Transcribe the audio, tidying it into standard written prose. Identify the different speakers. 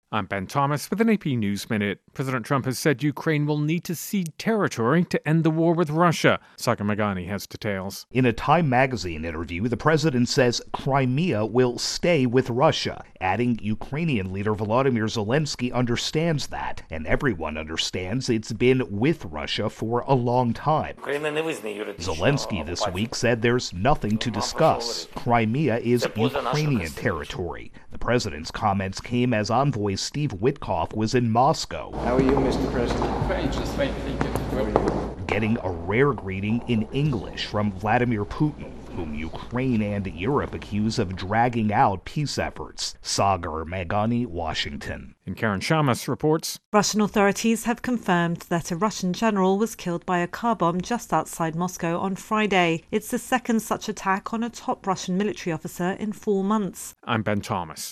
Speaker 1: I'm Ben Thomas with an AP News Minute. President Trump has said Ukraine will need to cede territory to end the war with Russia. Sagar Meghani has details.
Speaker 2: In a Time magazine interview, the president says Crimea will stay with Russia, adding Ukrainian leader Volodymyr Zelensky understands that, and everyone understands it's been with Russia for a long time. Zelensky this week said there's nothing to discuss. Crimea is Ukrainian territory. The president's comments came as envoy Steve Witkoff was in Moscow.
Speaker 3: How are you, Mr. President?
Speaker 4: Fine, just fine, thank you. How are you?
Speaker 2: Getting a rare greeting in English from Vladimir Putin, whom Ukraine and Europe accuse of dragging out peace efforts. Sagar Meghani, Washington.
Speaker 1: And Karen Shamas reports.
Speaker 5: Russian authorities have confirmed that a Russian general was killed by a car bomb just outside Moscow on Friday. It's the second such attack on a top Russian military officer in 4 months.
Speaker 1: I'm Ben Thomas.